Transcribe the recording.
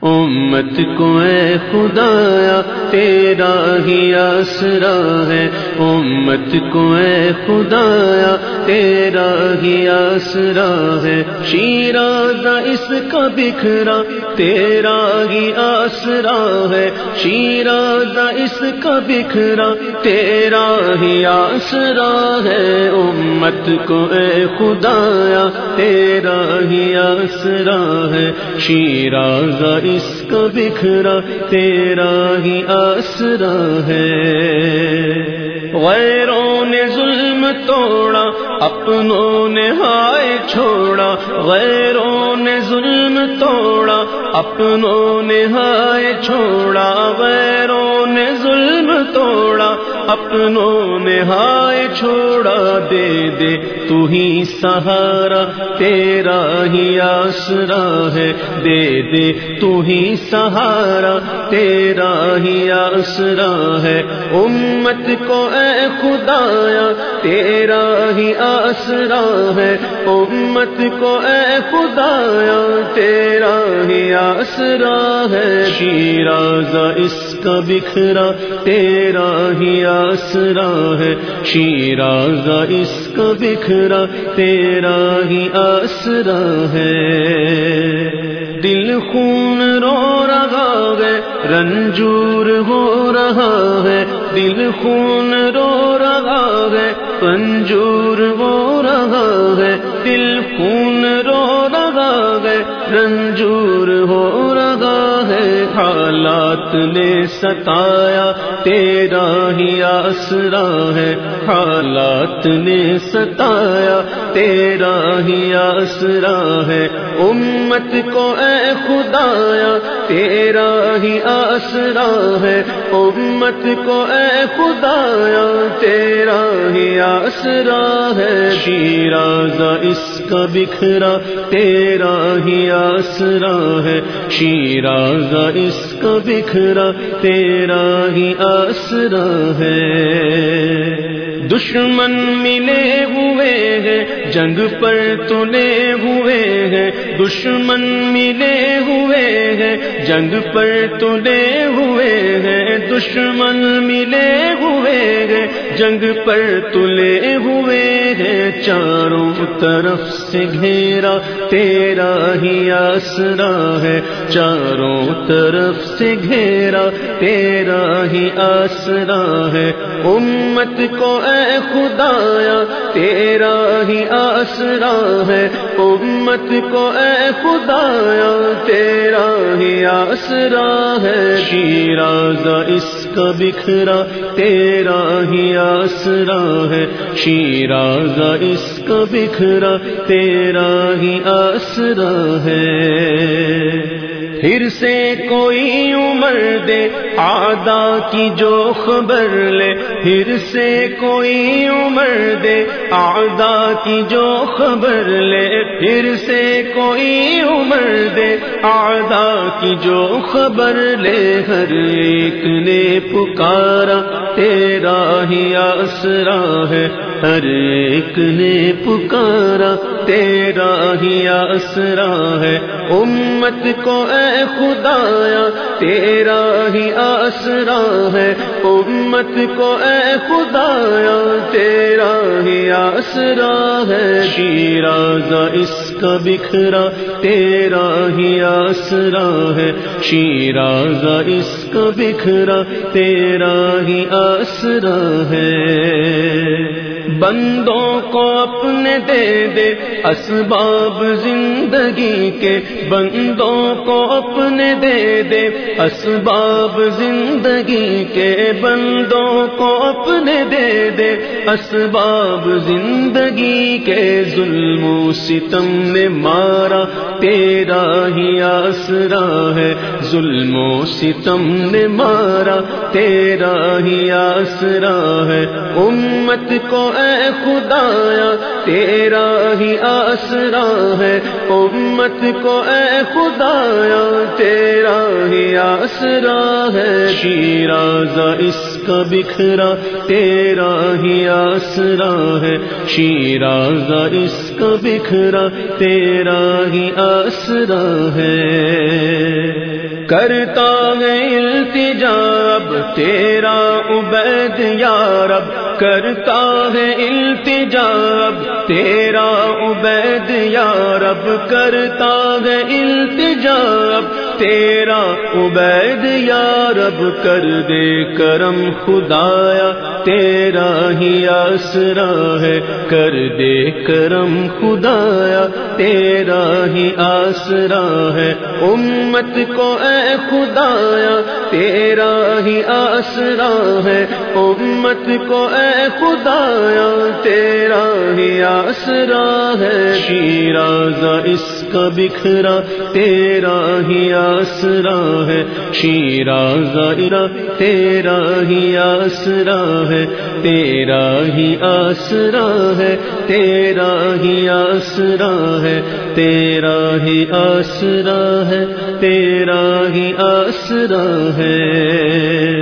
امت کو اے خدایا تیرا ہی آسرا ہے، امت کو اے خدایا تیرا ہی آسرا ہے، شیرازہ اس کا بکھرا تیرا ہی آسرا ہے، شیرازہ اس کا بکھرا تیرا ہی آسرا ہے، امت کو اے خدایا تیرا ہی آسرا ہے، شیرازہ اس کا بکھرا تیرا ہی آسرا ہے۔ غیروں نے ظلم توڑا اپنوں نے ہائے چھوڑا، غیروں نے ظلم توڑا اپنوں نے ہائے چھوڑا، غیروں نے ظلم توڑا اپنوں نے ہائے چھوڑا، دے دے تو ہی سہارا تیرا ہی آسرا ہے، دے دے تو ہی سہارا تیرا ہی آسرا ہے، امت کو اے خدایا تیرا ہی آسرا ہے، امت کو اے خدایا تیرا ہی آسرا ہے، شیرازہ اس کا بکھرا تیرا ہی آسرا ہے، شیرازہ اس کا بکھرا تیرا ہی آسرا ہے، دل خون رو رہا ہے رنجور ہو رہا ہے، دل خون رو رہا ہے رنجور ہو رہا ہے، دل خون رو رہا ہے رنجور ہو رہا ہے، حالات نے ستایا تیرا ہی آسرا ہے، حالات نے ستایا تیرا ہی آسرا ہے، امت کو اے خدایا تیرا ہی آسرا ہے، امت کو اے خدایا تیرا ہی آسرا ہے، شیرازہ اس کا بکھرا تیرا ہی آسرا ہے، شیرازہ اس کا بکھرا تیرا ہی آسرا ہے، دشمن ملے ہوئے ہیں جنگ پر تلے ہوئے ہیں، دشمن ملے ہوئے ہیں جنگ پر تلے ہوئے ہیں، دشمن ملے ہوئے ہیں جنگ پر تلے ہوئے ہیں، چاروں طرف سے گھیرا تیرا ہی آسرا ہے، چاروں طرف سے گھیرا تیرا ہی آسرا ہے، امت کو اے خدایا تیرا ہی آسرا ہے، امت کو اے خدایا تیرا ہی آسرا ہے، شیرازہ اس کا بکھرا تیرا ہی آسرا ہے، شیرازہ اس کا بکھرا تیرا ہی آسرا ہے، پھر سے کوئی عمر دے آدا کی جو خبر لے، پھر سے کوئی عمر دے آدا کی جو خبر لے، پھر سے کوئی عمر دے آدا کی جو خبر لے، ہر ایک نے پکارا تیرا ہی آسرا ہے، ہر ایک نے پکارا تیرا ہی آسرا ہے، امت کو اے خدایا تیرا ہی آسرا ہے، امت کو اے خدایا تیرا ہی آسرا ہے، شیرازہ اس کا بکھرا تیرا ہی آسرا ہے، شیرازہ اس کا بکھرا تیرا ہی آسرا ہے، بندوں کو اپنے دے دے اسباب زندگی کے، بندوں کو اپنے دے دے اسباب زندگی کے، بندوں کو اپنے دے دے اسباب زندگی کے، ظلم و ستم نے مارا تیرا ہی آسرا ہے، ظلم و ستم نے مارا تیرا ہی آسرا ہے، امت کو اے خدایا تیرا ہی آسرا ہے، امت کو اے خدایا تیرا ہی آسرا ہے، شیرازہ اس کا بکھرا تیرا ہی آسرا ہے، شیرازہ اس کا بکھرا تیرا ہی آسرا ہے۔ کرتا ہے التجا اب تیرا عبید یا رب، کرتا ہے التجا اب تیرا عبید یا رب، کرتا ہے التجا اب تیرا عبید یا رب، کر دے کرم خدایا تیرا ہی آسرا ہے، کر دے کرم خدایا تیرا ہی آسرا ہے، امت کو اے خدایا تیرا ہی آسرا ہے، امت کو اے خدایا تیرا ہی آسرا ہے، شیرازہ اس کا بکھرا تیرا ہی آسرا ہے، شیرازہ تیرا ہی آسرا ہے، تیرا ہی آسرا ہے، تیرا ہی آسرا ہے، تیرا ہی آسرا ہے، تیرا ہی آسرا ہے۔